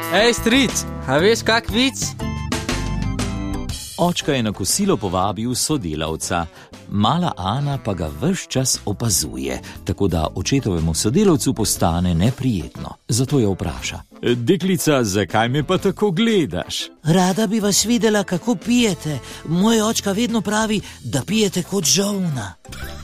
Ej, stric, a veš kak vic? Očka je na kosilo povabil sodelavca, mala Ana pa ga ves čas opazuje, tako da očetovemu sodelavcu postane neprijetno. Zato jo vpraša: deklica, zakaj me pa tako gledaš? Rada bi vas videla, kako pijete. Moj očka vedno pravi, da pijete kot žolna.